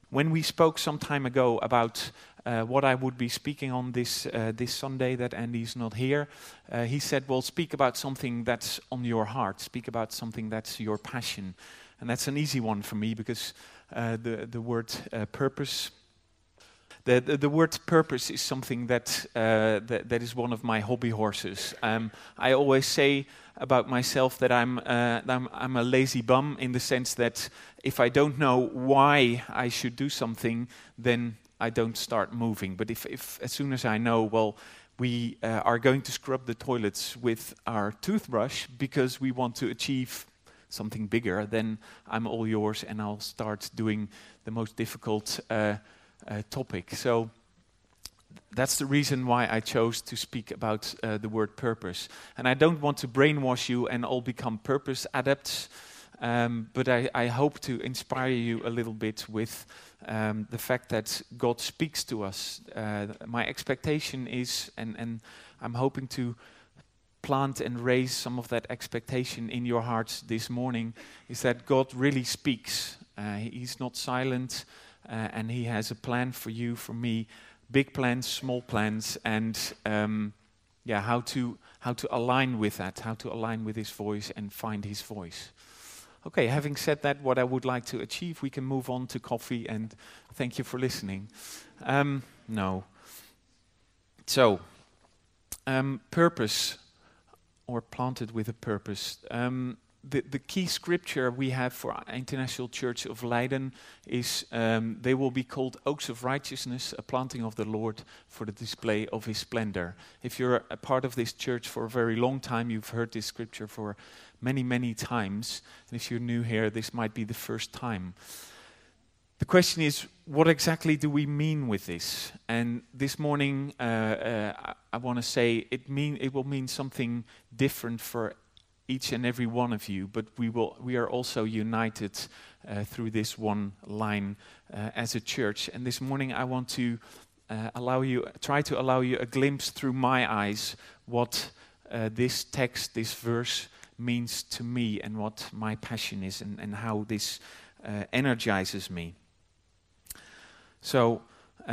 When we spoke some time ago about what I would be speaking on this Sunday that Andy's not here, he said, well, speak about something that's on your heart. Speak about something that's your passion. And that's an easy one for me because the word purpose... The word purpose is something that is one of my hobby horses. I always say about myself that I'm a lazy bum, in the sense that if I don't know why I should do something, then I don't start moving. But if as soon as I know, well, we are going to scrub the toilets with our toothbrush because we want to achieve something bigger, then I'm all yours and I'll start doing the most difficult topic. So that's the reason why I chose to speak about the word purpose. And I don't want to brainwash you and all become purpose adepts, but I hope to inspire you a little bit with the fact that God speaks to us. My expectation is, and I'm hoping to plant and raise some of that expectation in your hearts this morning, is that God really speaks. He's not silent. And He has a plan for you, for me, big plans, small plans, and how to align with that, how to align with His voice and find His voice. Okay, having said that, what I would like to achieve, we can move on to coffee, and thank you for listening. Purpose, or planted with a purpose. The key scripture we have for our International Church of Leiden is, they will be called oaks of righteousness, a planting of the Lord for the display of His splendor. If you're a part of this church for a very long time, you've heard this scripture for many, many times. And if you're new here, this might be the first time. The question is, what exactly do we mean with this? And this morning, I want to say it will mean something different for each and every one of you, but we are also united through this one line as a church. And this morning I want to try to allow you a glimpse through my eyes what this text, this verse means to me, and what my passion is, and how this energizes me. So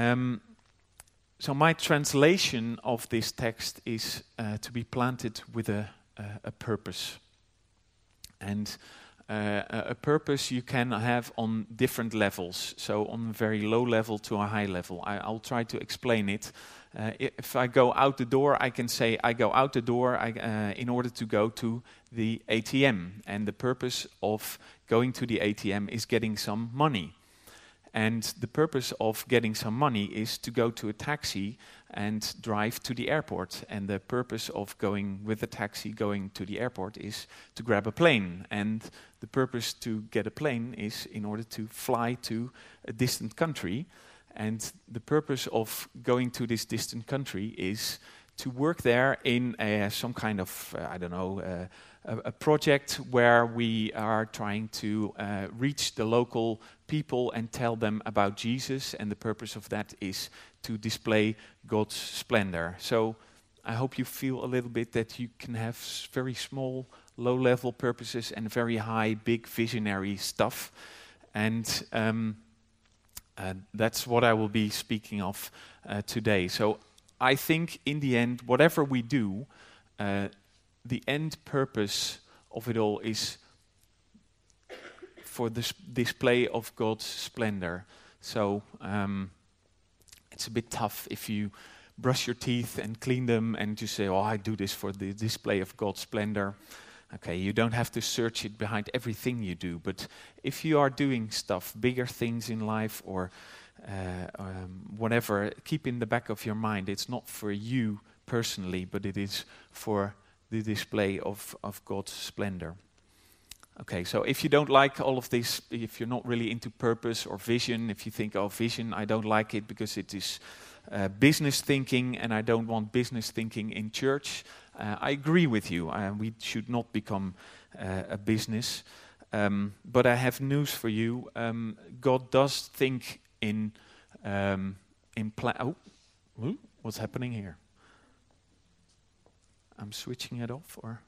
my translation of this text is to be planted with a purpose. And a purpose you can have on different levels, so on a very low level to a high level. I'll try to explain it. If I go out the door, I can say I go out the door in order to go to the ATM. And the purpose of going to the ATM is getting some money. And the purpose of getting some money is to go to a taxi and drive to the airport. And the purpose of going with the taxi going to the airport is to grab a plane. And the purpose to get a plane is in order to fly to a distant country. And the purpose of going to this distant country is to work there in some kind of, a project where we are trying to reach the local people and tell them about Jesus, and the purpose of that is to display God's splendor. So I hope you feel a little bit that you can have very small, low-level purposes and very high, big, visionary stuff. And that's what I will be speaking of today. So I think in the end, whatever we do, the end purpose of it all is for the display of God's splendor. So it's a bit tough if you brush your teeth and clean them and you say, oh, I do this for the display of God's splendor. Okay, you don't have to search it behind everything you do, but if you are doing stuff, bigger things in life or whatever, keep in the back of your mind, it's not for you personally, but it is for the display of God's splendor. Okay, so if you don't like all of this, if you're not really into purpose or vision, if you think, oh, vision, I don't like it because it is business thinking and I don't want business thinking in church, I agree with you. We should not become a business. But I have news for you. God does think in what's happening here? I'm switching it off, or?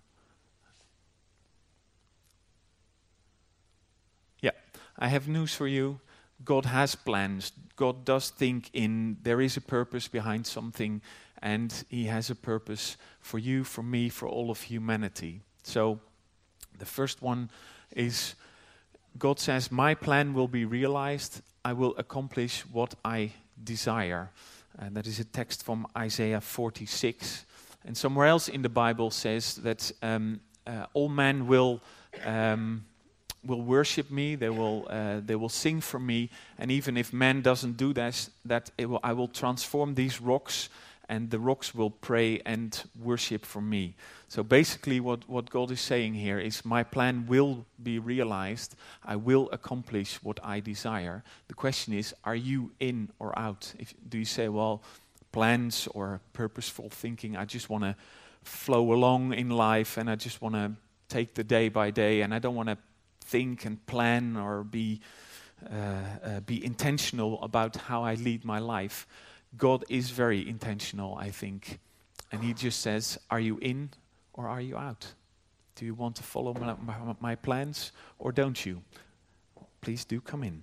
Yeah, I have news for you. God has plans. God does think there is a purpose behind something, and He has a purpose for you, for me, for all of humanity. So the first one is God says, my plan will be realized. I will accomplish what I desire. And that is a text from Isaiah 46. And somewhere else in the Bible says that all men will worship me. They will sing for me. And even if man doesn't do this, I will transform these rocks, and the rocks will pray and worship for me. So basically what God is saying here is, my plan will be realized. I will accomplish what I desire. The question is, are you in or out? Do you say, well, plans or purposeful thinking, I just want to flow along in life, and I just want to take the day by day, and I don't want to think and plan or be intentional about how I lead my life. God is very intentional, I think. And He just says, are you in or are you out? Do you want to follow my plans or don't you? Please do come in.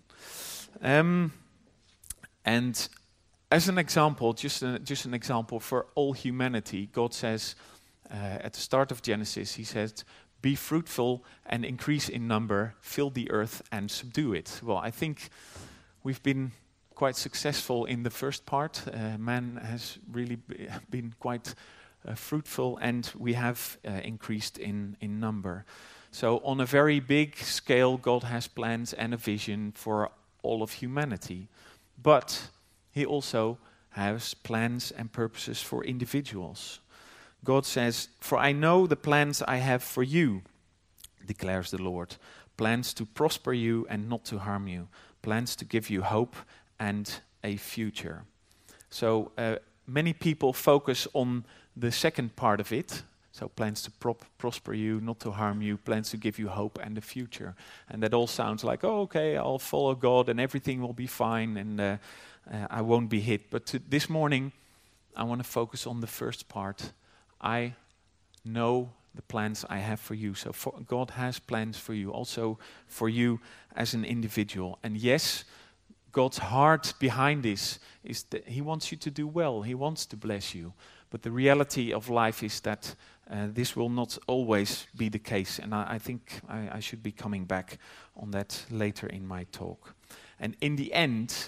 And as an example, just an example for all humanity, God says at the start of Genesis, He says, be fruitful and increase in number, fill the earth and subdue it. Well, I think we've been quite successful in the first part. Man has really been quite fruitful, and we have increased in number. So on a very big scale, God has plans and a vision for all of humanity. But He also has plans and purposes for individuals. God says, for I know the plans I have for you, declares the Lord. Plans to prosper you and not to harm you. Plans to give you hope and a future. So many people focus on the second part of it. So plans to prosper you, not to harm you, plans to give you hope and a future. And that all sounds like, oh, okay, I'll follow God and everything will be fine, and I won't be hit. But this morning, I want to focus on the first part. I know the plans I have for you. So God has plans for you, also for you as an individual. And yes, God's heart behind this is that He wants you to do well. He wants to bless you. But the reality of life is that this will not always be the case. And I think I should be coming back on that later in my talk. And in the end,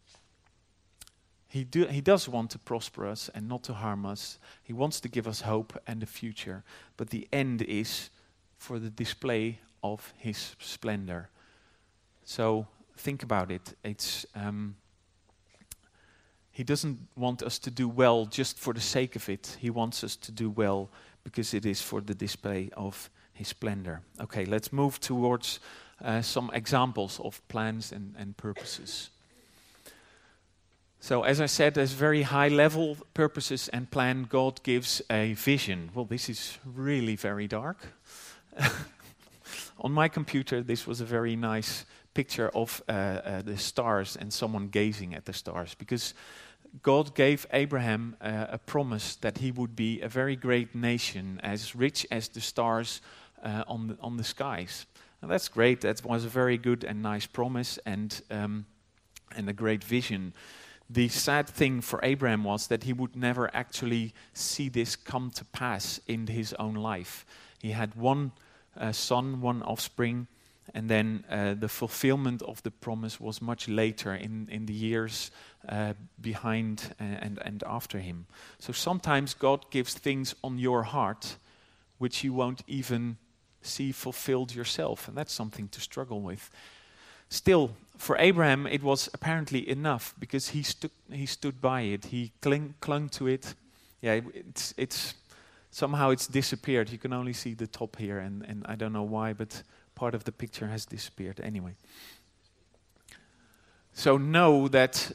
He does want to prosper us and not to harm us. He wants to give us hope and a future. But the end is for the display of His splendor. So think about it. It's He doesn't want us to do well just for the sake of it. He wants us to do well because it is for the display of His splendor. Okay, let's move towards some examples of plans and purposes. So as I said, there's very high level purposes and plan. God gives a vision. Well, this is really very dark. On my computer, this was a very nice picture of the stars and someone gazing at the stars, because God gave Abraham a promise that he would be a very great nation, as rich as the stars on the skies. And that's great. That was a very good and nice promise, and a great vision. The sad thing for Abraham was that he would never actually see this come to pass in his own life. He had one son, one offspring, and then the fulfillment of the promise was much later in the years behind and after him. So sometimes God gives things on your heart which you won't even see fulfilled yourself, and that's something to struggle with. Still, for Abraham, it was apparently enough because he stood by it. He clung to it. Yeah, it's somehow it's disappeared. You can only see the top here, and I don't know why, but part of the picture has disappeared anyway. So know that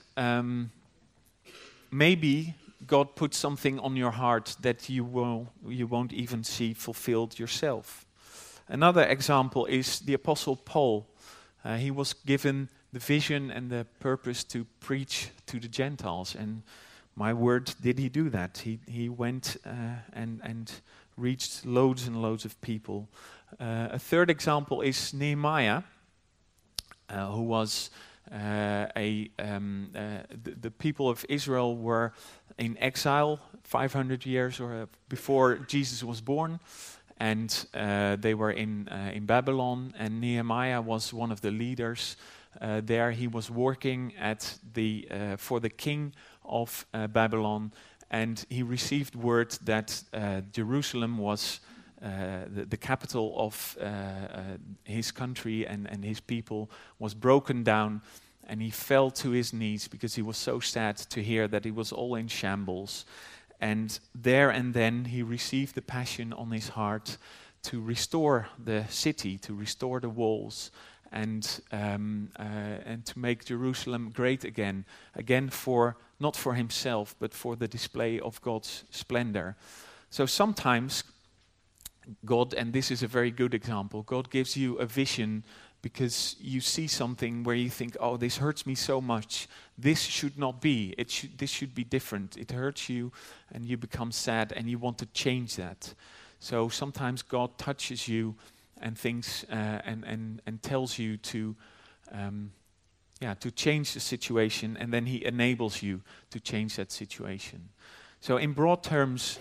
maybe God put something on your heart that you won't even see fulfilled yourself. Another example is the Apostle Paul. He was given the vision and the purpose to preach to the Gentiles, and my word, did he do that? He went and reached loads and loads of people. A third example is Nehemiah, who was the people of Israel were in exile 500 years or before Jesus was born, and they were in Babylon. And Nehemiah was one of the leaders there. He was working at for the king of Babylon, and he received word that Jerusalem was the capital of his country and his people was broken down, and he fell to his knees because he was so sad to hear that it was all in shambles. And there and then he received the passion on his heart to restore the city, to restore the walls, and to make Jerusalem great again for not for himself but for the display of God's splendor. So sometimes God, and this is a very good example, God gives you a vision because you see something where you think, oh, this hurts me so much. This should not be. This should be different. It hurts you and you become sad and you want to change that. So sometimes God touches you and thinks and tells you to change the situation, and then he enables you to change that situation. So in broad terms,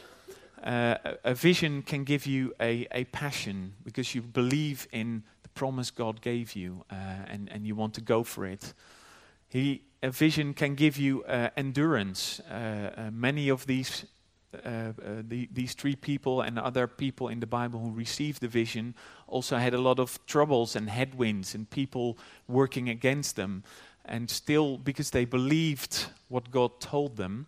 a vision can give you a passion because you believe in the promise God gave you, and you want to go for it. A vision can give you endurance. Many of these three people and other people in the Bible who received the vision also had a lot of troubles and headwinds and people working against them. And still, because they believed what God told them,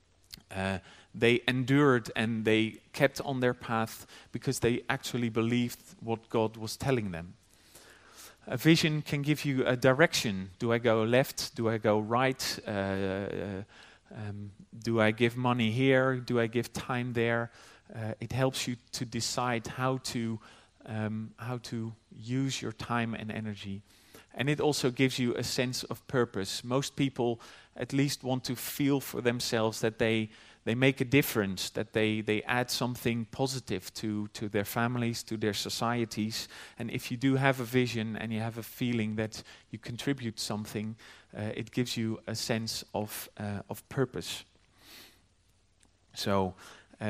they endured and they kept on their path because they actually believed what God was telling them. A vision can give you a direction. Do I go left? Do I go right? Do I give money here? Do I give time there? It helps you to decide how to use your time and energy. And it also gives you a sense of purpose. Most people at least want to feel for themselves that they make a difference, that they add something positive to their families, to their societies. And if you do have a vision and you have a feeling that you contribute something, it gives you a sense of purpose. So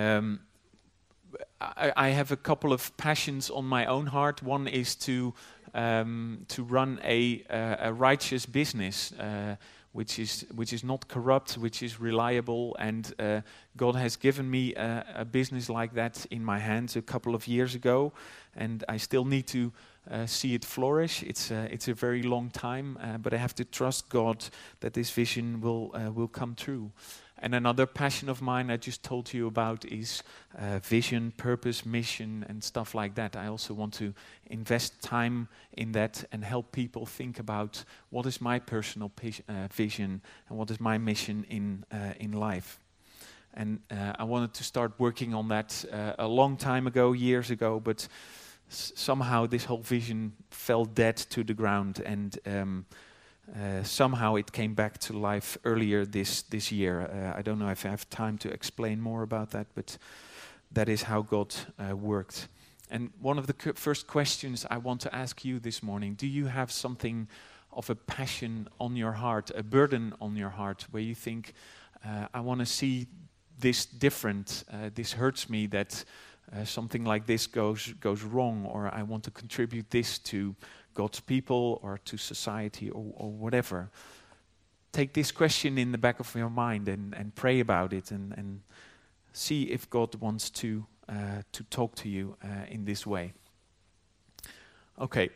I have a couple of passions on my own heart. One is to run a righteous business, which is not corrupt, which is reliable, and God has given me a business like that in my hands a couple of years ago, and I still need to see it flourish. It's a very long time, but I have to trust God that this vision will come true. And another passion of mine I just told you about is vision, purpose, mission, and stuff like that. I also want to invest time in that and help people think about what is my personal vision and what is my mission in life. And I wanted to start working on that a long time ago, years ago, but somehow this whole vision fell dead to the ground, and somehow it came back to life earlier this year. I don't know if I have time to explain more about that, but that is how God worked. And one of the first questions I want to ask you this morning: do you have something of a passion on your heart, a burden on your heart, where you think, I want to see this different, this hurts me that something like this goes wrong, or I want to contribute this to God's people or to society or whatever? Take this question in the back of your mind and pray about it and see if God wants to talk to you in this way. Okay.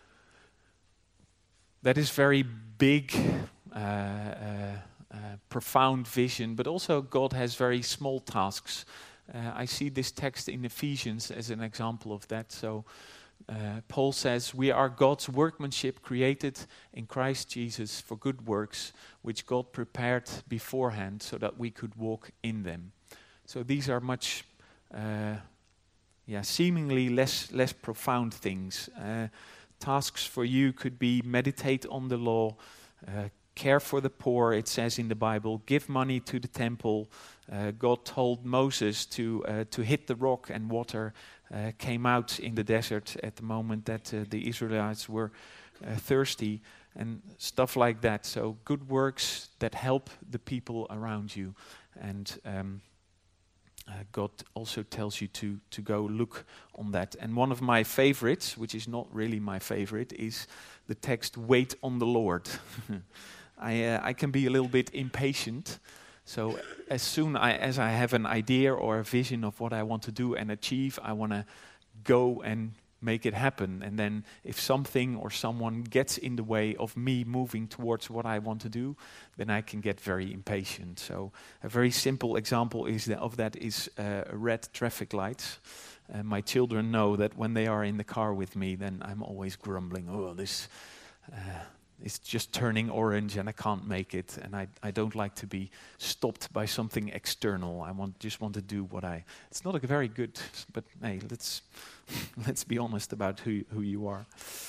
That is very big, profound vision, but also God has very small tasks. I see this text in Ephesians as an example of that. So Paul says, we are God's workmanship, created in Christ Jesus for good works, which God prepared beforehand so that we could walk in them. So these are much, seemingly less profound things. Tasks for you could be meditate on the law, care for the poor, it says in the Bible, give money to the temple. God told Moses to hit the rock, and water came out in the desert at the moment that the Israelites were thirsty. and stuff like that. So good works that help the people around you. And God also tells you to go look on that. And one of my favorites, which is not really my favorite, is the text, wait on the Lord. I can be a little bit impatient. So as soon as I have an idea or a vision of what I want to do and achieve, I want to go and make it happen. And then if something or someone gets in the way of me moving towards what I want to do, then I can get very impatient. So a very simple example of that is red traffic lights. My children know that when they are in the car with me, then I'm always grumbling, this it's just turning orange and I can't make it. And I don't like to be stopped by something external. I just want to do it's not a very good, but hey, let's be honest about who you are.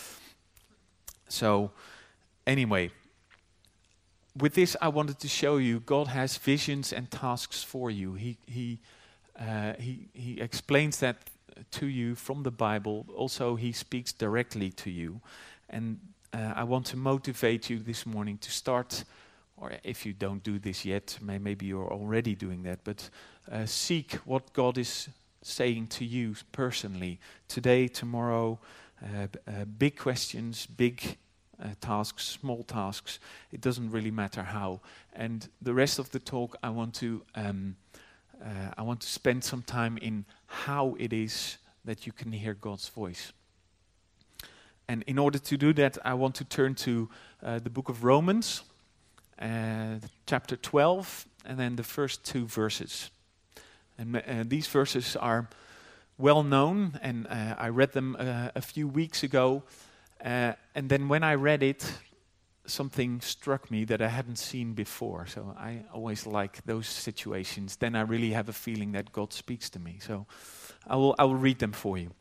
So anyway, with this I wanted to show you God has visions and tasks for you. He explains that to you from the Bible. Also, he speaks directly to you. And I want to motivate you this morning to start, or if you don't do this yet, maybe you're already doing that, but seek what God is saying to you personally, today, tomorrow, big questions, big tasks, small tasks. It doesn't really matter how. And the rest of the talk, I want to spend some time in how it is that you can hear God's voice. And in order to do that, I want to turn to the book of Romans, chapter 12, and then the first 2 verses. And these verses are well known, and I read them a few weeks ago. And then when I read it, something struck me that I hadn't seen before. So I always like those situations. Then I really have a feeling that God speaks to me. So I will read them for you.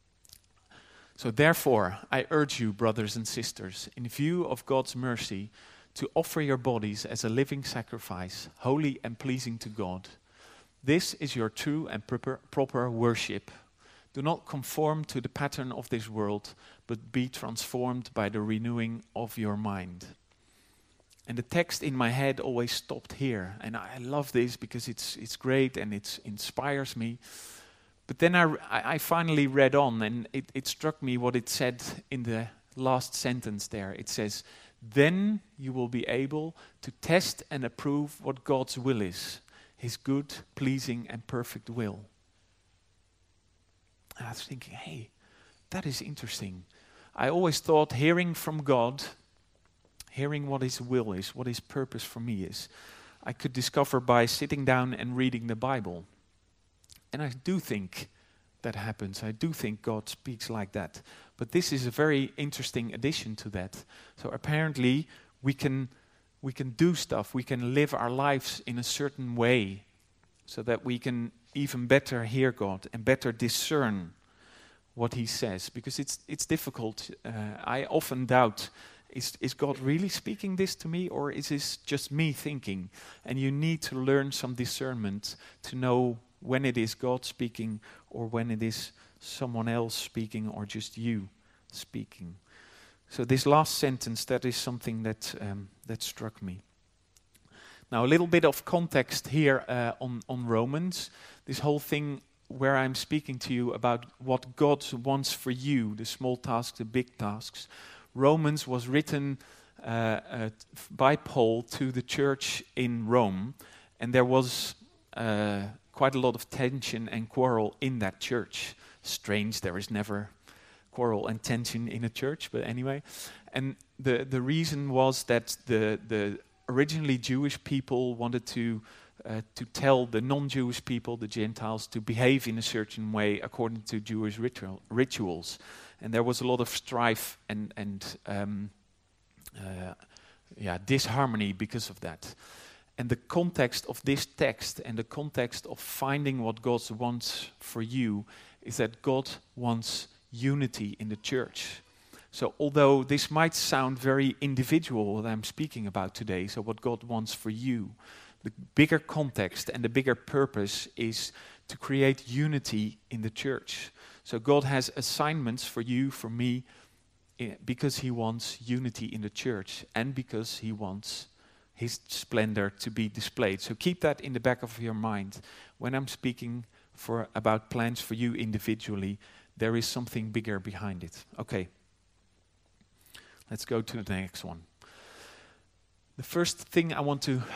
So therefore, I urge you, brothers and sisters, in view of God's mercy, to offer your bodies as a living sacrifice, holy and pleasing to God. This is your true and proper worship. Do not conform to the pattern of this world, but be transformed by the renewing of your mind. And the text in my head always stopped here. And I love this because it's great and it inspires me. But then I finally read on, and it struck me what it said in the last sentence there. It says, then you will be able to test and approve what God's will is, his good, pleasing, and perfect will. And I was thinking, hey, that is interesting. I always thought hearing from God, hearing what his will is, what his purpose for me is, I could discover by sitting down and reading the Bible. And I do think that happens. I do think God speaks like that. But this is a very interesting addition to that. So apparently we can do stuff. We can live our lives in a certain way so that we can even better hear God and better discern what he says. Because it's difficult. I often doubt, is God really speaking this to me, or is this just me thinking? And you need to learn some discernment to know when it is God speaking or when it is someone else speaking or just you speaking. So this last sentence, that is something that struck me. Now a little bit of context here on Romans. This whole thing where I'm speaking to you about what God wants for you, the small tasks, the big tasks. Romans was written by Paul to the church in Rome, and there was quite a lot of tension and quarrel in that church. Strange, there is never quarrel and tension in a church, but anyway. And the reason was that the originally Jewish people wanted to tell the non-Jewish people, the Gentiles, to behave in a certain way according to Jewish rituals. And there was a lot of strife and disharmony because of that. And the context of this text and the context of finding what God wants for you is that God wants unity in the church. So although this might sound very individual, what I'm speaking about today, so what God wants for you, the bigger context and the bigger purpose is to create unity in the church. So God has assignments for you, for me, because he wants unity in the church and because he wants his splendor to be displayed. So keep that in the back of your mind. When I'm speaking about plans for you individually, there is something bigger behind it. Okay, let's go to the next one. The first thing I want to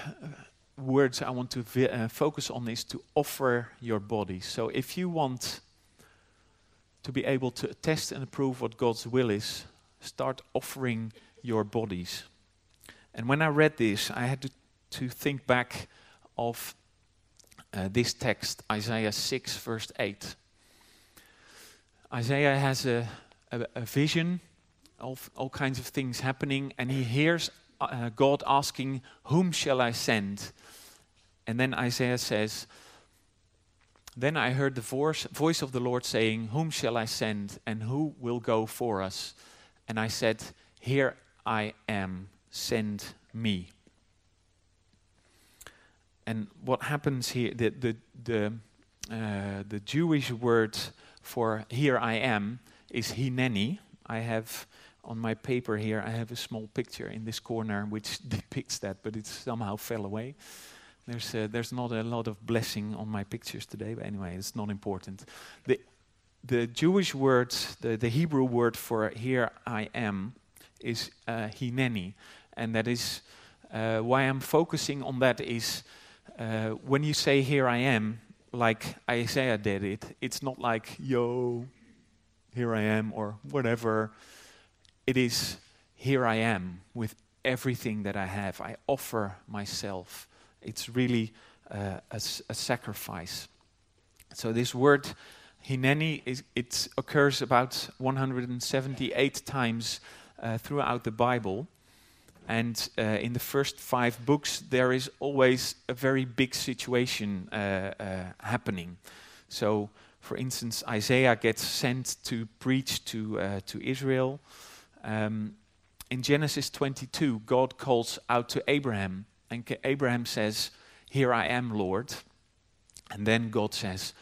focus on is to offer your body. So if you want to be able to test and approve what God's will is, start offering your bodies. And when I read this, I had to think back of this text, Isaiah 6, verse 8. Isaiah has a vision of all kinds of things happening, and he hears God asking, "Whom shall I send?" And then Isaiah says, "Then I heard the voice of the Lord saying, 'Whom shall I send, and who will go for us?' And I said, 'Here I am, send me.'" And what happens here? The Jewish word for "here I am" is hineni. I have on my paper here, I have a small picture in this corner which depicts that, but it somehow fell away. There's not a lot of blessing on my pictures today, but anyway, it's not important. The Jewish word, the Hebrew word for "here I am" is hineni, and that is why I'm focusing on that is when you say "here I am," like Isaiah did it, it's not like "yo, here I am" or whatever. It is "here I am" with everything that I have. I offer myself. It's really a sacrifice. So this word hineni it occurs about 178 times throughout the Bible. And in the first 5 books, there is always a very big situation happening. So, for instance, Isaiah gets sent to preach to Israel. In Genesis 22, God calls out to Abraham. And Abraham says, "Here I am, Lord." And then God says,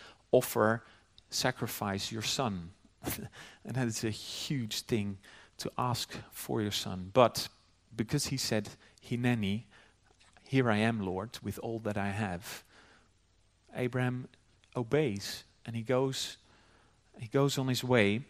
sacrifice your son. And that is a huge thing to ask for your son. But because he said, "Hineni, here I am, Lord, with all that I have," Abraham obeys, and he goes on his way,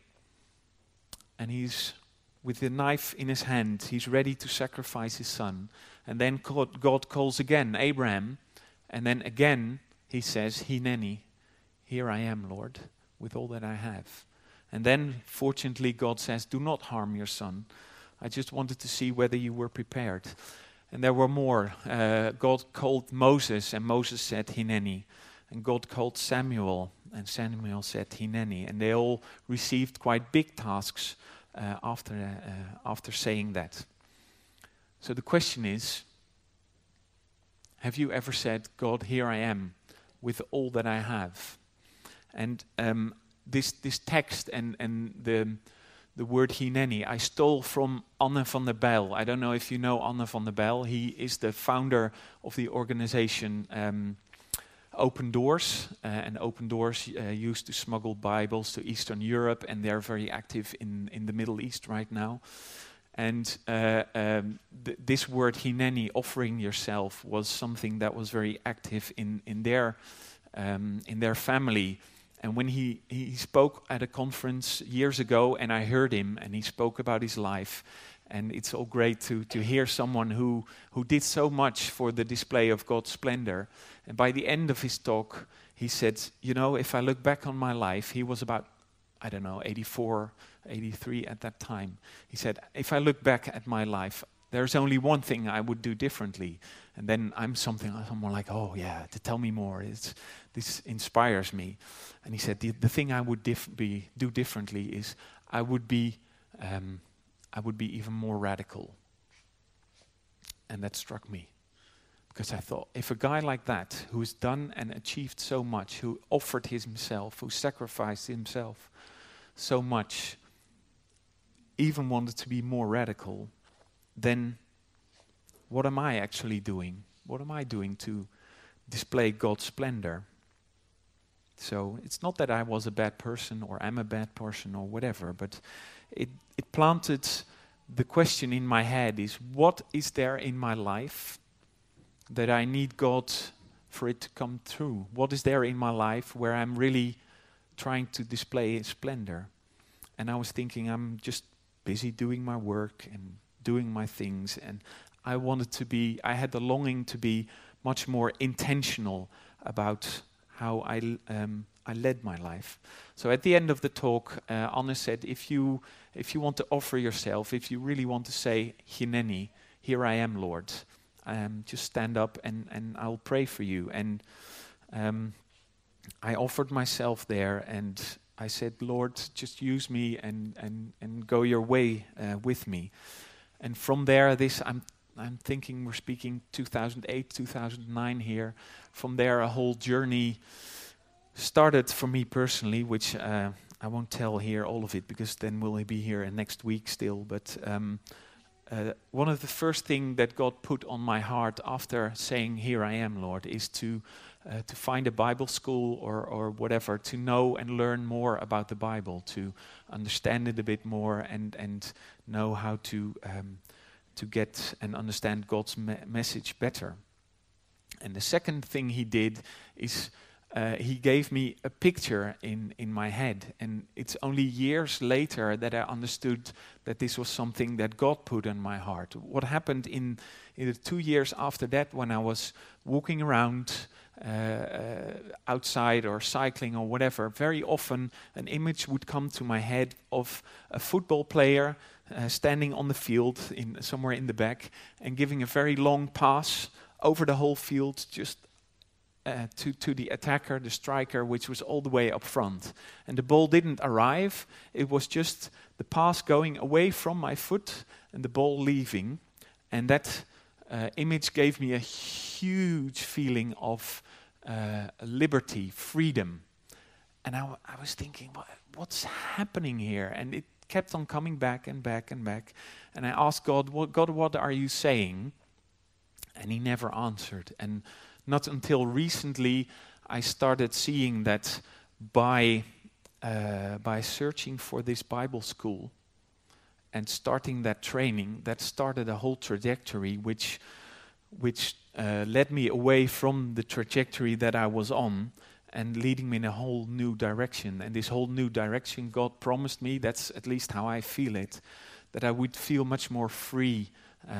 and he's with the knife in his hand, he's ready to sacrifice his son. And then God calls again, "Abraham," and then again he says, "Hineni, here I am, Lord, with all that I have." And then, fortunately, God says, "Do not harm your son. I just wanted to see whether you were prepared." And there were more. God called Moses, and Moses said, "Hineni." And God called Samuel, and Samuel said, "Hineni." And they all received quite big tasks after saying that. So the question is, have you ever said, "God, here I am, with all that I have"? And this text and the word hineni, I stole from Anne van der Bijl. I don't know if you know Anne van der Bijl. He is the founder of the organization Open Doors. And Open Doors used to smuggle Bibles to Eastern Europe, and they're very active in the Middle East right now. And this word hineni, offering yourself, was something that was very active in their family. And when he spoke at a conference years ago, and I heard him, and he spoke about his life, and it's all great to hear someone who did so much for the display of God's splendor. And by the end of his talk, he said, "You know, if I look back on my life," he was about, 84, 83 at that time. He said, "If I look back at my life, there's only one thing I would do differently." And then I'm someone like, "Oh yeah, to tell me more. This inspires me." And he said, the thing I would do differently is I would be even more radical. And that struck me. Because I thought, if a guy like that, who's done and achieved so much, who offered himself, who sacrificed himself so much, even wanted to be more radical, then what am I actually doing? What am I doing to display God's splendor? So it's not that I was a bad person or am a bad person or whatever, but it planted the question in my head is, what is there in my life that I need God for it to come through? What is there in my life where I'm really trying to display His splendor? And I was thinking, I'm just busy doing my work and doing my things, and I had the longing to be much more intentional about how I led my life. So at the end of the talk, Anne said, if you want to offer yourself, if you really want to say, Hineni, here I am, Lord, just stand up and I'll pray for you. And I offered myself there, and I said, Lord, just use me and go your way with me. And from there, I'm thinking we're speaking 2008, 2009 here. From there, a whole journey started for me personally, which I won't tell here all of it, because then we'll be here next week still. But one of the first things that God put on my heart after saying, here I am, Lord, is to find a Bible school or whatever, to know and learn more about the Bible, to understand it a bit more and know how to get and understand God's message better. And the second thing He did is He gave me a picture in my head. And it's only years later that I understood that this was something that God put in my heart. What happened in the 2 years after that, when I was walking around outside or cycling or whatever, very often an image would come to my head of a football player standing on the field somewhere in the back and giving a very long pass over the whole field, just to the attacker, the striker, which was all the way up front. And the ball didn't arrive. It was just the pass going away from my foot and the ball leaving. And that image gave me a huge feeling of liberty, freedom. And I was thinking, what's happening here? And it kept on coming back and back and back. And I asked God, what are you saying? And He never answered. And not until recently I started seeing that by searching for this Bible school and starting that training, that started a whole trajectory which led me away from the trajectory that I was on and leading me in a whole new direction. And this whole new direction, God promised me, that's at least how I feel it, that I would feel much more free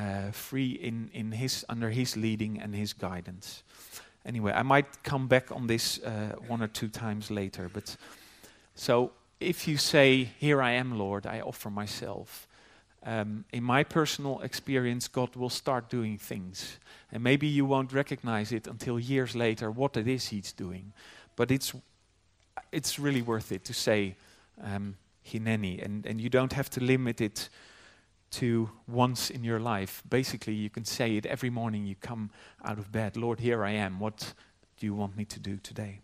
in under His leading and His guidance. Anyway, I might come back on this 1 or 2 times later. But so if you say, here I am, Lord, I offer myself. In my personal experience, God will start doing things. And maybe you won't recognize it until years later what it is He's doing. But it's really worth it to say, Hineni. And you don't have to limit it to once in your life. Basically, you can say it every morning you come out of bed. Lord, here I am. What do you want me to do today?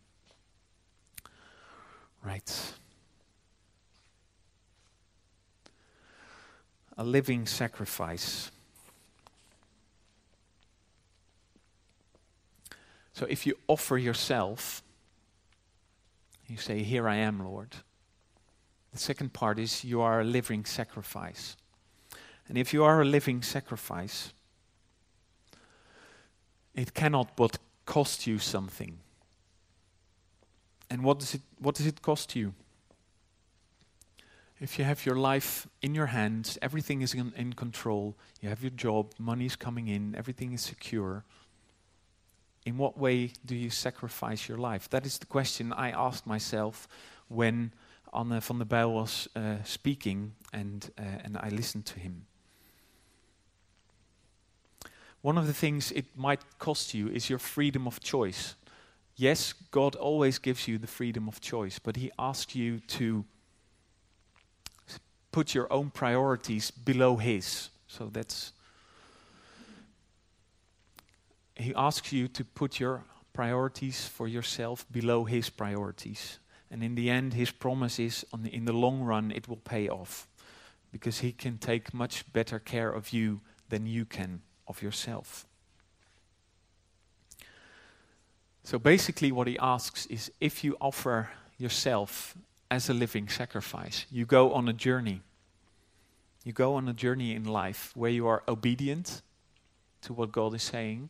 Right. A living sacrifice. So if you offer yourself, you say, here I am, Lord. The second part is you are a living sacrifice. And if you are a living sacrifice, it cannot but cost you something. And what does it cost you? If you have your life in your hands, everything is in control, you have your job, money is coming in, everything is secure, in what way do you sacrifice your life? That is the question I asked myself when Anne van der Bijl was speaking and I listened to him. One of the things it might cost you is your freedom of choice. Yes, God always gives you the freedom of choice, but He asks you to put your own priorities below His. So He asks you to put your priorities for yourself below His priorities. And in the end, His promise is, in the long run, it will pay off. Because He can take much better care of you than you can of yourself. So basically what he asks is, if you offer yourself as a living sacrifice, you go on a journey. You go on a journey in life where you are obedient to what God is saying.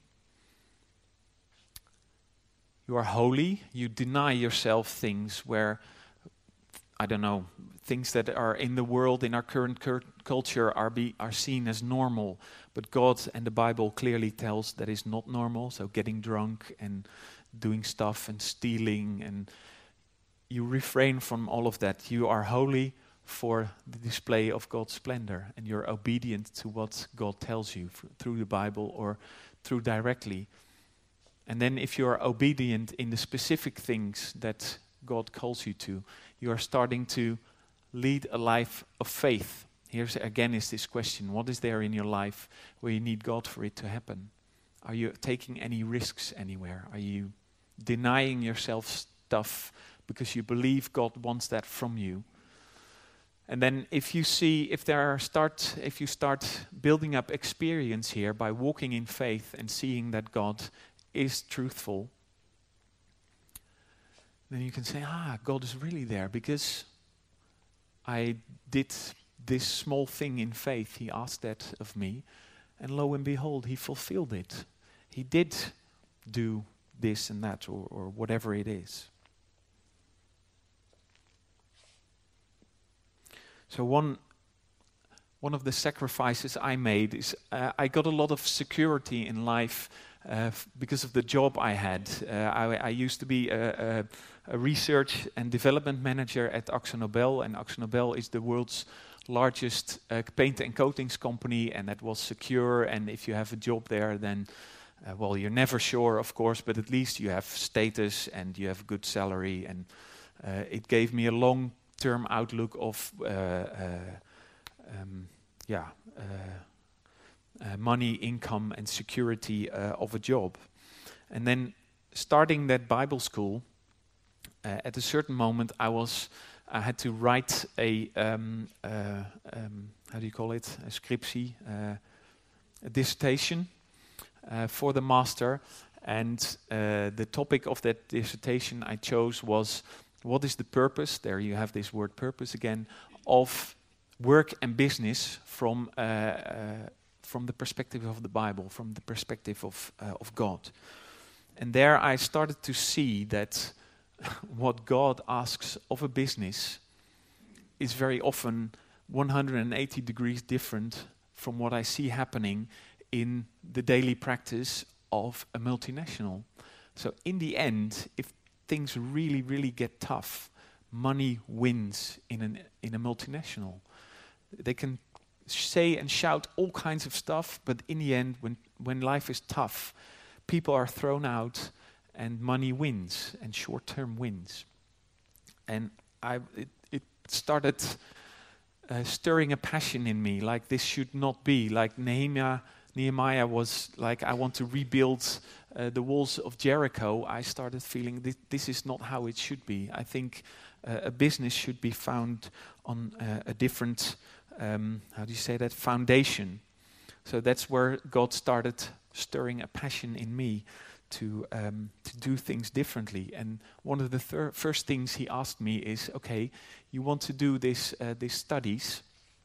You are holy. You deny yourself things where, I don't know, things that are in the world, in our current culture, are seen as normal. But God and the Bible clearly tells that is not normal. So getting drunk and doing stuff and stealing, and you refrain from all of that. You are holy for the display of God's splendor, and you're obedient to what God tells you through the Bible or through directly. And then if you are obedient in the specific things that God calls you to, you are starting to lead a life of faith. Here's again is this question: what is there in your life where you need God for it to happen? Are you taking any risks anywhere? Are you denying yourself stuff because you believe God wants that from you? And then if you start building up experience here by walking in faith and seeing that God is truthful, then you can say, God is really there because I did this small thing in faith. He asked that of me, and lo and behold, he fulfilled it. He did do this and that or whatever it is. So one of the sacrifices I made is I got a lot of security in life because of the job I had. I used to be a research and development manager at AkzoNobel, and AkzoNobel is the world's largest paint and coatings company, and that was secure. And if you have a job there, then you're never sure, of course, but at least you have status and you have a good salary, and it gave me a long-term outlook of money, income, and security of a job. And then starting that Bible school, at a certain moment, I had to write a how do you call it? A scriptie, a dissertation for the master. And the topic of that dissertation I chose was, what is the purpose? There you have this word purpose again, of work and business from the perspective of the Bible, from the perspective of God. And there I started to see that what God asks of a business is very often 180 degrees different from what I see happening in the daily practice of a multinational. So in the end, if things really, really get tough, money wins in a multinational. They can say and shout all kinds of stuff, but in the end, when life is tough, people are thrown out and money wins and short-term wins. And it started stirring a passion in me, like this should not be. Like Nehemiah was like, I want to rebuild the walls of Jericho. I started feeling this is not how it should be. I think a business should be found on a different, foundation. So that's where God started stirring a passion in me to do things differently. And one of the first things he asked me is, okay, you want to do these studies.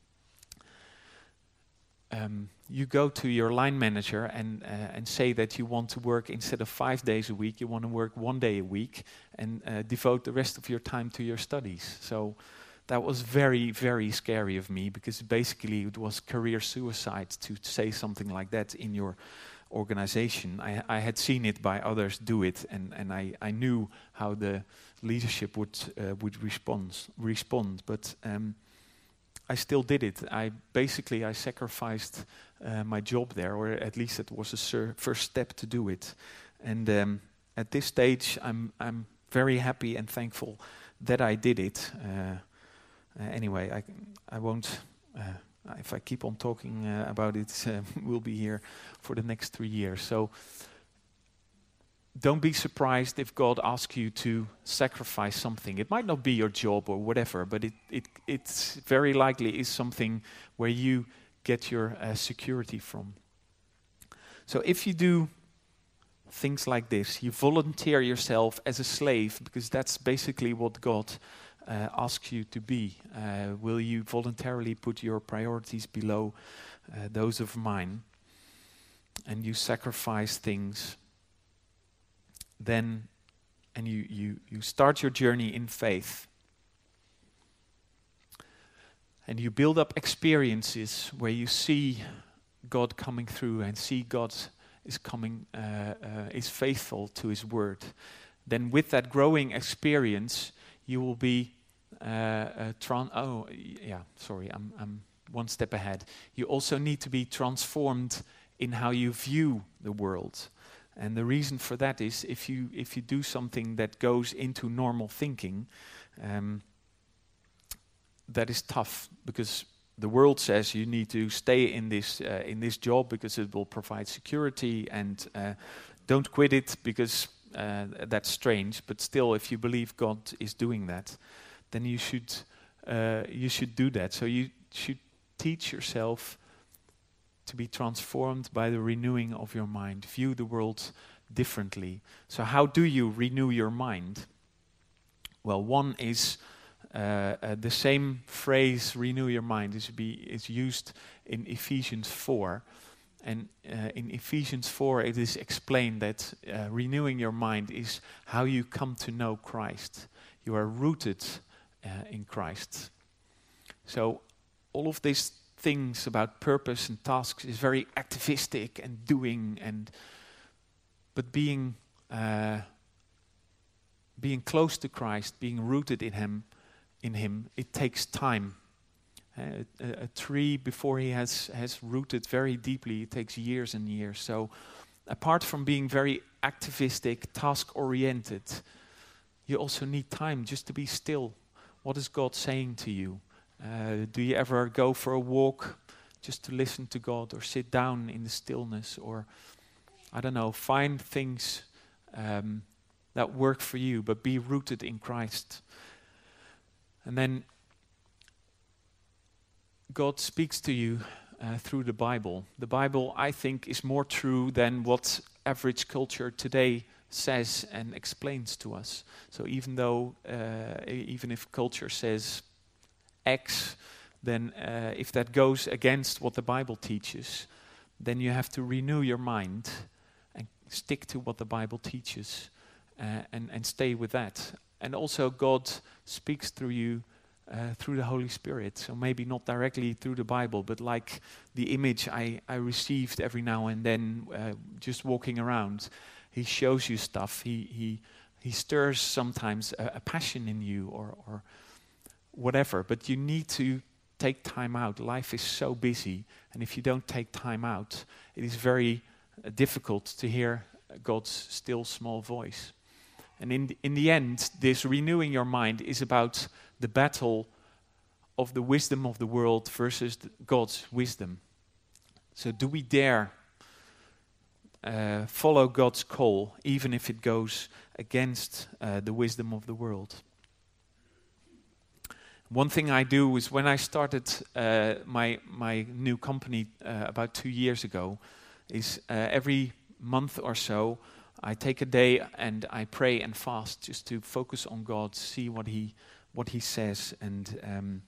You go to your line manager and say that you want to work, instead of 5 days a week, you want to work 1 day a week and devote the rest of your time to your studies. So that was very, very scary of me, because basically it was career suicide to say something like that in your organization. I had seen it by others do it, and I knew how the leadership would respond. But I still did it. I sacrificed my job there, or at least it was a first step to do it. And at this stage, I'm very happy and thankful that I did it. Anyway, I won't. If I keep on talking about it, we'll be here for the next 3 years. So don't be surprised if God asks you to sacrifice something. It might not be your job or whatever, but it's very likely is something where you get your security from. So if you do things like this. You volunteer yourself as a slave, because that's basically what God asks you to be. Will you voluntarily put your priorities below those of mine? And you sacrifice things. Then, and you start your journey in faith. And you build up experiences where you see God coming through and see God is faithful to His word. Then with that growing experience, you will be I'm one step ahead. You also need to be transformed in how you view the world. And the reason for that is if you do something that goes into normal thinking, that is tough, because the world says you need to stay in this job because it will provide security, and don't quit it because that's strange. But still, if you believe God is doing that, then you should do that. So you should teach yourself to be transformed by the renewing of your mind. View the world differently. So how do you renew your mind? Well, one is the same phrase, renew your mind, is used in Ephesians 4. And in Ephesians 4 it is explained that renewing your mind is how you come to know Christ. You are rooted in Christ. So all of these things about purpose and tasks is very activistic and doing, but being close to Christ, being rooted in Him, it takes time. A tree, before he has rooted very deeply, it takes years and years. So apart from being very activistic, task-oriented, you also need time just to be still. What is God saying to you? Do you ever go for a walk just to listen to God, or sit down in the stillness, or, I don't know, find things that work for you, but be rooted in Christ. And then God speaks to you through the Bible. The Bible, I think, is more true than what average culture today says and explains to us. So even if culture says X, then if that goes against what the Bible teaches, then you have to renew your mind and stick to what the Bible teaches, and stay with that. And also God speaks through you through the Holy Spirit. So maybe not directly through the Bible, but like the image I received every now and then just walking around. He shows you stuff. He stirs sometimes a passion in you, or whatever. But you need to take time out. Life is so busy, and if you don't take time out, it is very difficult to hear God's still small voice. And in the end, this renewing your mind is about the battle of the wisdom of the world versus God's wisdom. So do we dare follow God's call, even if it goes against the wisdom of the world? One thing I do is, when I started my new company about 2 years ago, is every month or so, I take a day and I pray and fast just to focus on God, see what He says. And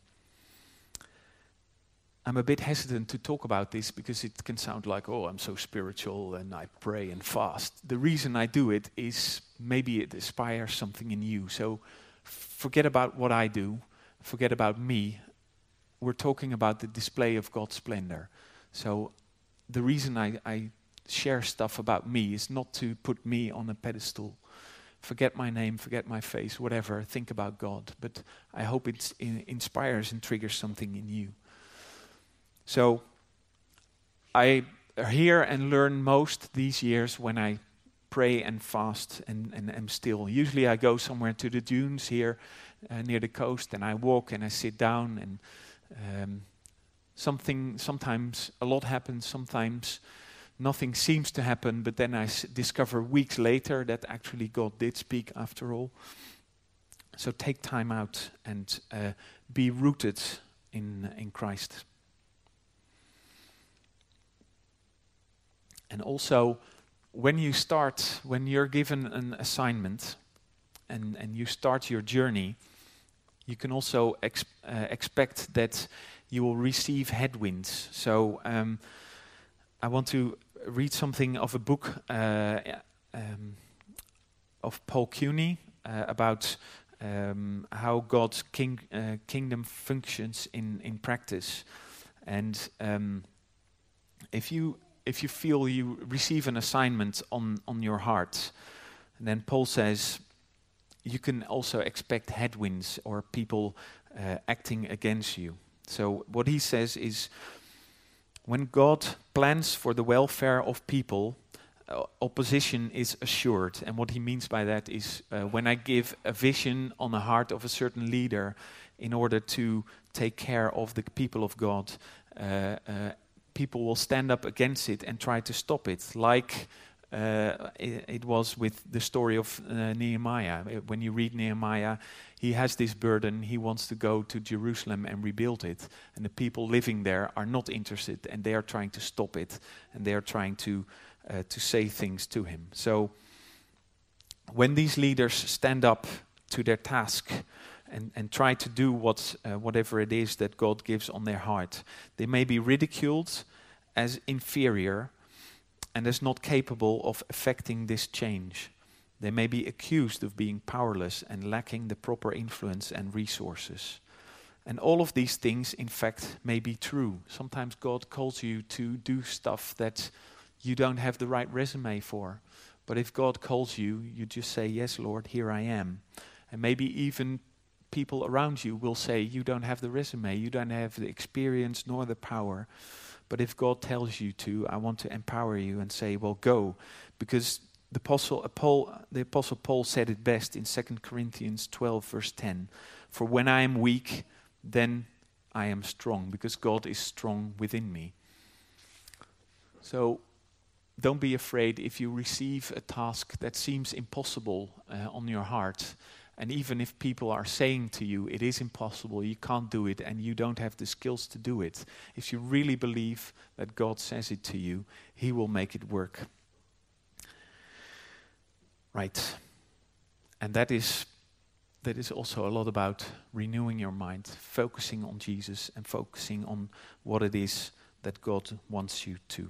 I'm a bit hesitant to talk about this because it can sound like, oh, I'm so spiritual and I pray and fast. The reason I do it is maybe it inspires something in you. So forget about what I do, forget about me. We're talking about the display of God's splendor. So the reason I share stuff about me is not to put me on a pedestal. Forget my name, forget my face, whatever. Think about God. But I hope it inspires and triggers something in you. So I hear and learn most these years when I pray and fast and am still. Usually I go somewhere to the dunes here near the coast, and I walk and I sit down, and sometimes a lot happens, sometimes nothing seems to happen, but then I discover weeks later that actually God did speak after all. So take time out and be rooted in Christ. And also, when you're given an assignment and you start your journey, you can also expect that you will receive headwinds. So I want to read something of a book of Paul Cuny about how God's kingdom functions in practice. And if you feel you receive an assignment on your heart, and then Paul says you can also expect headwinds or people acting against you. So what he says is, when God plans for the welfare of people, opposition is assured. And what he means by that is when I give a vision on the heart of a certain leader in order to take care of the people of God, people will stand up against it and try to stop it, like it was with the story of Nehemiah. When you read Nehemiah, he has this burden. He wants to go to Jerusalem and rebuild it. And the people living there are not interested, and they are trying to stop it, and they are trying to say things to him. So when these leaders stand up to their task and try to do whatever it is that God gives on their heart, they may be ridiculed as inferior and as not capable of effecting this change. They may be accused of being powerless and lacking the proper influence and resources. And all of these things, in fact, may be true. Sometimes God calls you to do stuff that you don't have the right resume for. But if God calls you, you just say, yes, Lord, here I am. And maybe even people around you will say, you don't have the resume, you don't have the experience nor the power. But if God tells you to, I want to empower you and say, well, go. Because the Apostle Paul said it best in 2 Corinthians 12, verse 10. For when I am weak, then I am strong, because God is strong within me. So don't be afraid if you receive a task that seems impossible on your heart. And even if people are saying to you, it is impossible, you can't do it, and you don't have the skills to do it, if you really believe that God says it to you, He will make it work. Right. And that is also a lot about renewing your mind, focusing on Jesus and focusing on what it is that God wants you to.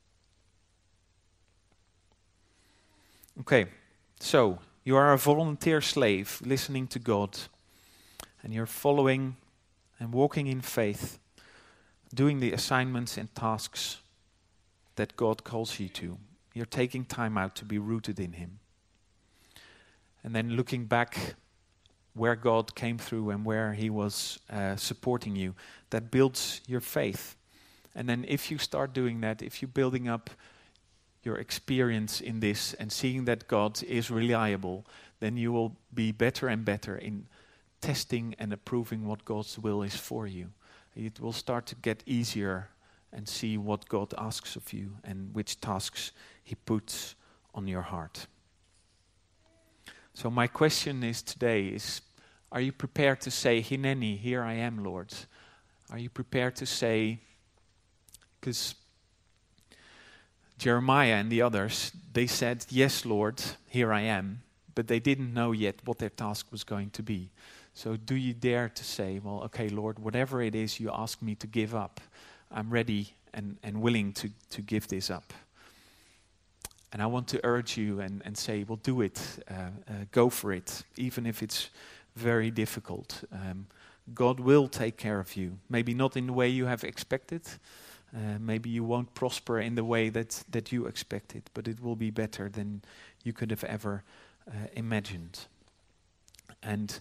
Okay, so you are a volunteer slave listening to God, and you're following and walking in faith, doing the assignments and tasks that God calls you to. You're taking time out to be rooted in Him. And then looking back where God came through and where He was supporting you, that builds your faith. And then if you start doing that, if you're building up your experience in this and seeing that God is reliable, then you will be better and better in testing and approving what God's will is for you. It will start to get easier and see what God asks of you and which tasks He puts on your heart. So my question is today is, are you prepared to say, Hineni, here I am, Lord? Are you prepared to say, because Jeremiah and the others, they said, yes, Lord, here I am, but they didn't know yet what their task was going to be. So do you dare to say, well, okay, Lord, whatever it is you ask me to give up, I'm ready and willing to give this up. And I want to urge you and say, well, do it, go for it, even if it's very difficult. God will take care of you, maybe not in the way you have expected. Maybe you won't prosper in the way that you expected, but it will be better than you could have ever imagined. And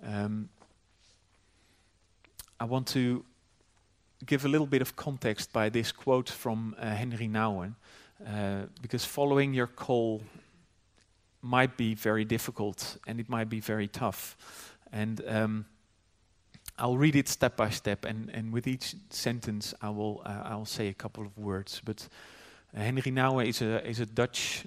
I want to give a little bit of context by this quote from Henry Nouwen, because following your call might be very difficult and it might be very tough. And I'll read it step by step, and with each sentence I'll say a couple of words. But Henry Nouwen is a Dutch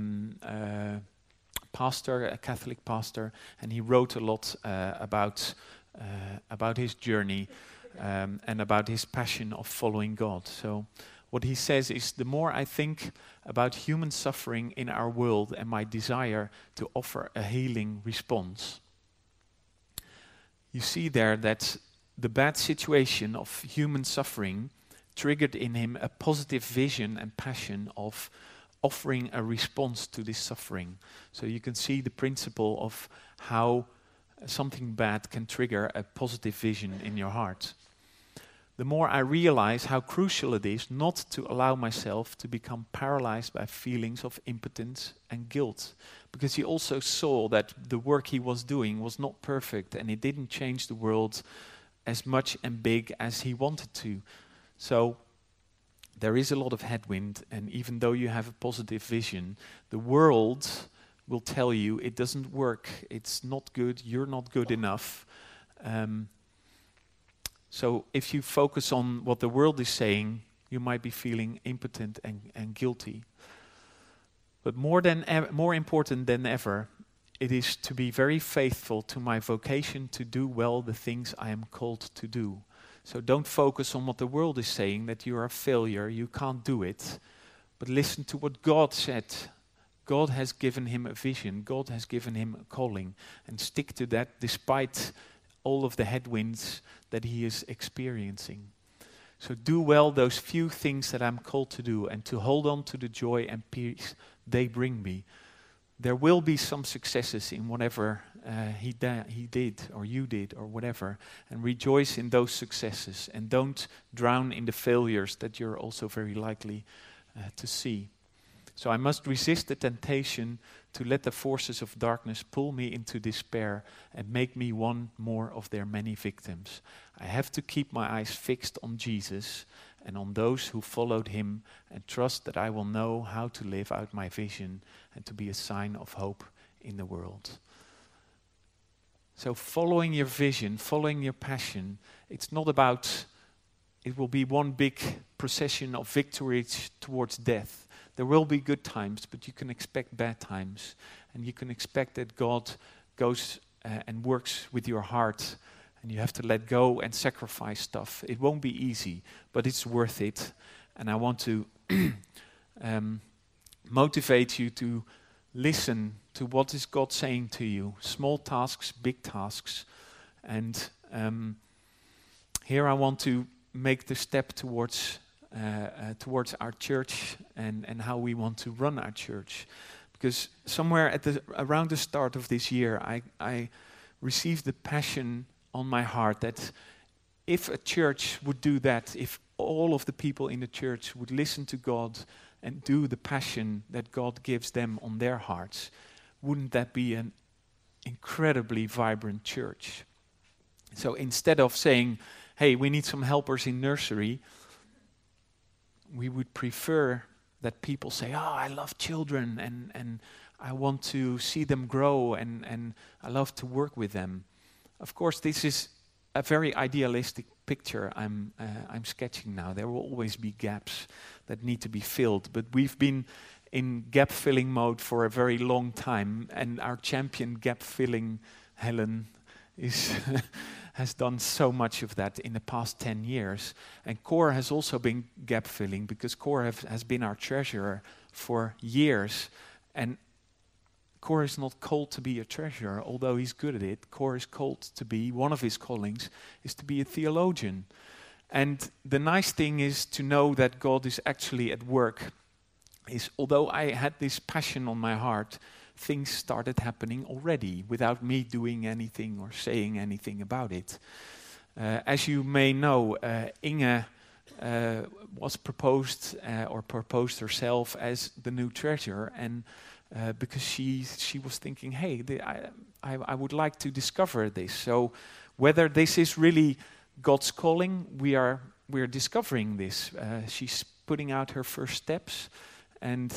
pastor, a Catholic pastor, and he wrote a lot about his journey and about his passion of following God. So what he says is, the more I think about human suffering in our world and my desire to offer a healing response. You see there that the bad situation of human suffering triggered in him a positive vision and passion of offering a response to this suffering. So you can see the principle of how something bad can trigger a positive vision in your heart. The more I realize how crucial it is not to allow myself to become paralyzed by feelings of impotence and guilt. Because he also saw that the work he was doing was not perfect and it didn't change the world as much and big as he wanted to. So there is a lot of headwind, and even though you have a positive vision, the world will tell you it doesn't work, it's not good, you're not good enough. So if you focus on what the world is saying, you might be feeling impotent and guilty. But more important than ever, it is to be very faithful to my vocation to do well the things I am called to do. So don't focus on what the world is saying, that you are a failure, you can't do it. But listen to what God said. God has given him a vision, God has given him a calling, and stick to that despite all of the headwinds that he is experiencing. So do well those few things that I'm called to do, and to hold on to the joy and peace they bring me. There will be some successes in whatever he did or you did or whatever, and rejoice in those successes, and don't drown in the failures that you're also very likely to see. So I must resist the temptation to let the forces of darkness pull me into despair and make me one more of their many victims. I have to keep my eyes fixed on Jesus and on those who followed him, and trust that I will know how to live out my vision and to be a sign of hope in the world. So following your vision, following your passion, it's not about, it will be one big procession of victories towards death. There will be good times, but you can expect bad times. And you can expect that God goes and works with your heart. And you have to let go and sacrifice stuff. It won't be easy, but it's worth it. And I want to motivate you to listen to what is God saying to you. Small tasks, big tasks. And here I want to make the step towards our church and how we want to run our church. Because somewhere around the start of this year, I received the passion on my heart that if a church would do that, if all of the people in the church would listen to God and do the passion that God gives them on their hearts, wouldn't that be an incredibly vibrant church? So instead of saying, hey, we need some helpers in nursery, we would prefer that people say, oh, I love children and I want to see them grow and I love to work with them. Of course, this is a very idealistic picture I'm sketching now. There will always be gaps that need to be filled, but we've been in gap-filling mode for a very long time, and our champion gap-filling, Helen, has done so much of that in the past 10 years. And Cor has also been gap-filling, because Cor has been our treasurer for years, and Cor is not called to be a treasurer, although he's good at it. Cor is called to be, one of his callings is to be a theologian. And the nice thing is to know that God is actually at work. Although I had this passion on my heart, things started happening already without me doing anything or saying anything about it. As you may know, Inge was proposed herself as the new treasurer, and because she was thinking, hey, I would like to discover this. So whether this is really God's calling, we're discovering this. She's putting out her first steps, and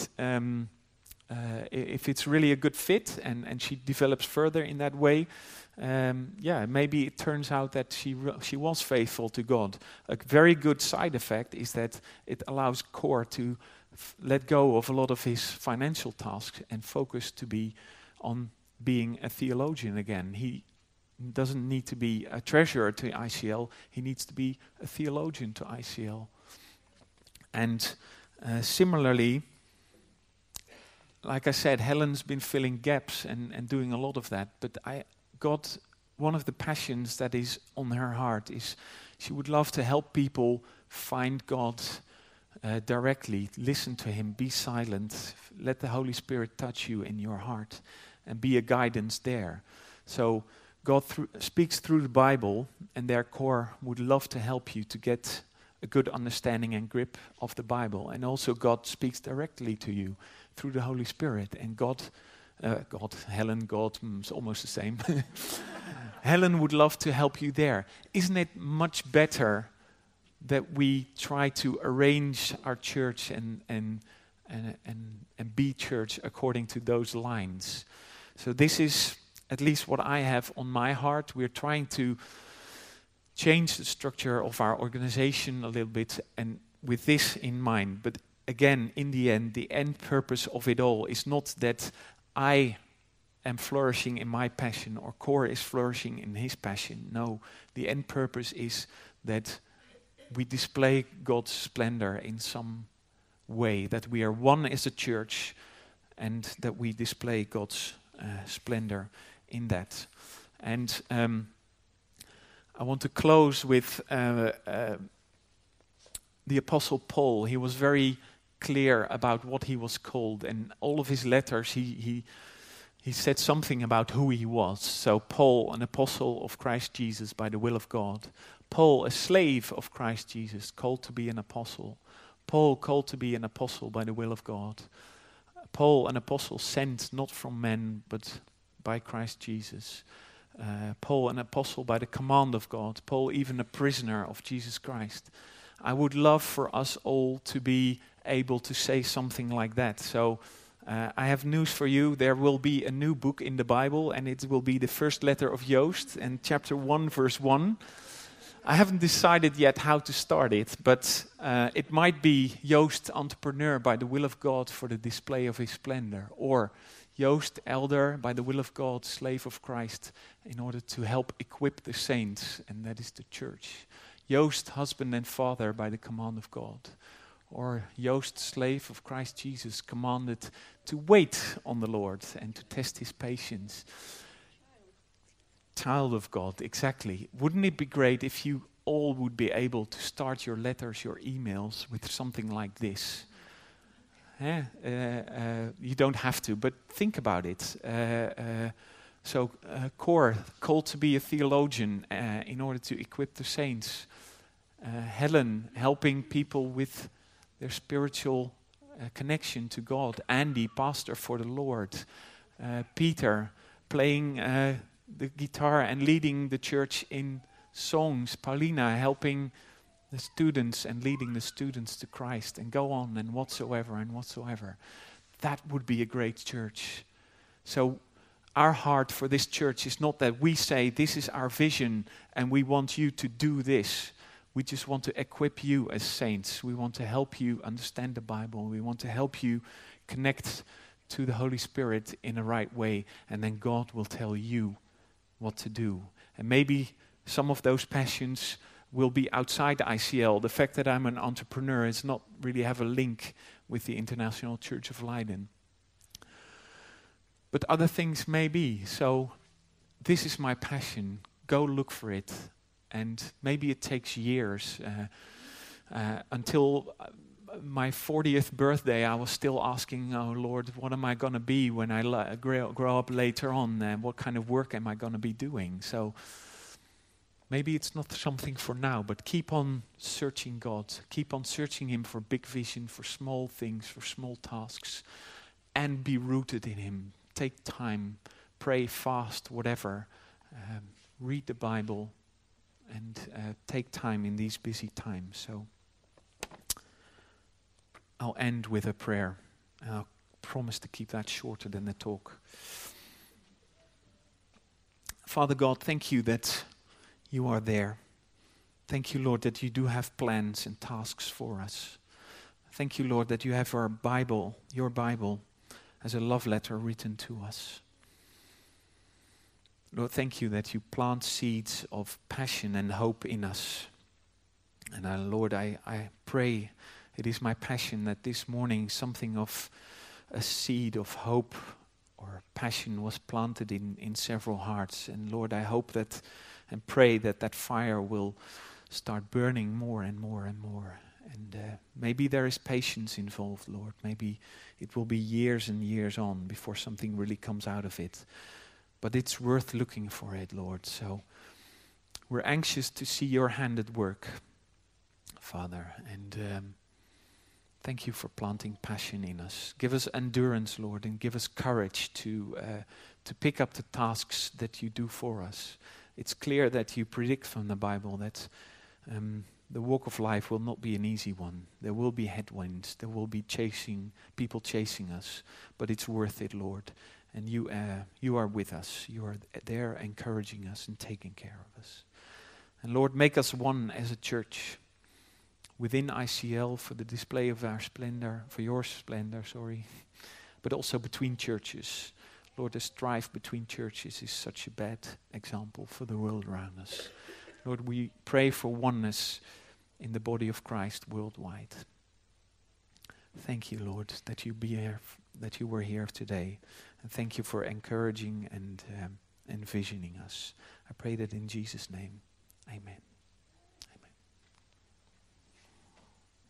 if it's really a good fit and she develops further in that way, maybe it turns out that she was faithful to God. A very good side effect is that it allows Cor to let go of a lot of his financial tasks and focus to be on being a theologian again. He doesn't need to be a treasurer to ICL, he needs to be a theologian to ICL. And similarly, like I said, Helen's been filling gaps and doing a lot of that. But one of the passions that is on her heart is she would love to help people find God directly, listen to Him, be silent, let the Holy Spirit touch you in your heart and be a guidance there. So God speaks through the Bible, and their core would love to help you to get a good understanding and grip of the Bible. And also God speaks directly to you through the Holy Spirit. And Helen, it's almost the same. Helen would love to help you there. Isn't it much better that we try to arrange our church and be church according to those lines? So this is at least what I have on my heart. We're trying to change the structure of our organization a little bit, and with this in mind. But again, in the end purpose of it all is not that I am flourishing in my passion or Cor is flourishing in his passion. No, the end purpose is that we display God's splendor in some way, that we are one as a church and that we display God's splendor in that. And I want to close with the Apostle Paul. He was very clear about what he was called, and all of his letters he said something about who he was. So Paul, an apostle of Christ Jesus by the will of God. Paul, a slave of Christ Jesus, called to be an apostle. Paul, called to be an apostle by the will of God. Paul, an apostle sent not from men, but by Christ Jesus. Paul, an apostle by the command of God. Paul, even a prisoner of Jesus Christ. I would love for us all to be able to say something like that. So I have news for you. There will be a new book in the Bible, and it will be the first letter of Joost, and chapter 1, verse 1. I haven't decided yet how to start it, but it might be Joost, entrepreneur by the will of God for the display of His splendor, or Joost, elder by the will of God, slave of Christ, in order to help equip the saints, and that is the church. Joost, husband and father by the command of God. Or Joost, slave of Christ Jesus, commanded to wait on the Lord and to test His patience. Child of God, exactly. Wouldn't it be great if you all would be able to start your letters, your emails with something like this? You don't have to, but think about it. Cor, called to be a theologian in order to equip the saints. Helen, helping people with their spiritual connection to God. Andy, pastor for the Lord. Peter, playing the guitar and leading the church in songs. Paulina, helping the students and leading the students to Christ, and go on and whatsoever. That would be a great church. So our heart for this church is not that we say this is our vision and we want you to do this. We just want to equip you as saints. We want to help you understand the Bible. We want to help you connect to the Holy Spirit in a right way, and then God will tell you what to do. And maybe some of those passions will be outside ICL. The fact that I'm an entrepreneur is not really have a link with the International Church of Leiden. But other things may be. So this is my passion. Go look for it. And maybe it takes years. Until my 40th birthday, I was still asking, oh Lord, what am I going to be when I grow up later on? What kind of work am I going to be doing? So maybe it's not something for now, but keep on searching God. Keep on searching Him for big vision, for small things, for small tasks. And be rooted in Him. Take time, pray, fast, whatever. Read the Bible. And take time in these busy times. So I'll end with a prayer. I'll promise to keep that shorter than the talk. Father God, thank you that you are there. Thank you, Lord, that you do have plans and tasks for us. Thank you, Lord, that you have our Bible, your Bible, as a love letter written to us. Lord, thank you that you plant seeds of passion and hope in us. And Lord, I pray It is my passion that this morning something of a seed of hope or passion was planted in several hearts. And Lord, I hope that and pray that that fire will start burning more and more and more. And maybe there is patience involved, Lord. Maybe it will be years and years on before something really comes out of it. But it's worth looking for it, Lord. So we're anxious to see your hand at work, Father. And thank you for planting passion in us. Give us endurance, Lord, and give us courage to pick up the tasks that you do for us. It's clear that you predict from the Bible that the walk of life will not be an easy one. There will be headwinds. There will be people chasing us. But it's worth it, Lord. And you are with us. You are there encouraging us and taking care of us. And Lord, make us one as a church within ICL for the display of our splendor, for your splendor, but also between churches. Lord, the strife between churches is such a bad example for the world around us. Lord, we pray for oneness in the body of Christ worldwide. Thank you, Lord, that you were here today. And thank you for encouraging and envisioning us. I pray that in Jesus' name. Amen.